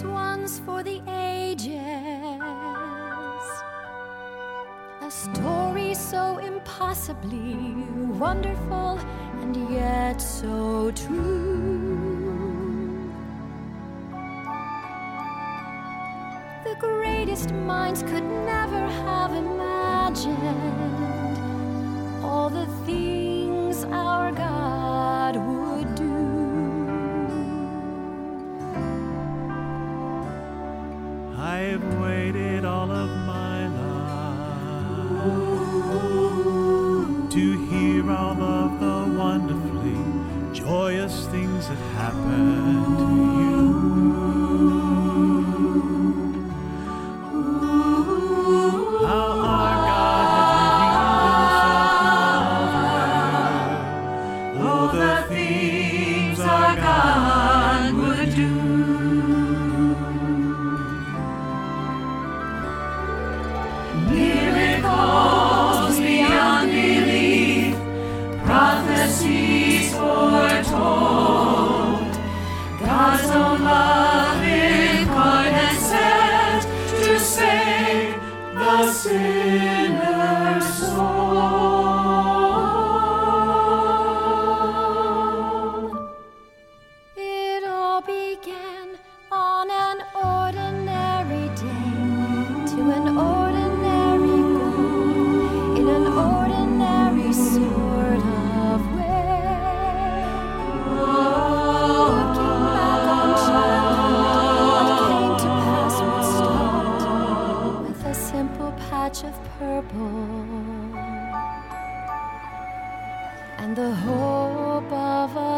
one's for the ages. A story so impossibly wonderful and yet so true. The greatest minds could never have imagined all the things our God would do. I've waited all of my life to hear all of the wonderfully joyous things that happen to you. How our God has revealed himself in all the things our God would do. Miracles beyond belief, prophecies foretold, God's own love incarnate sent to save the sinner's soul. It all began on an ordinary day, to an ordinary goal, in an ordinary sort of way. Looking back on childhood, what came to pass would start with a simple patch of purple and the hope of a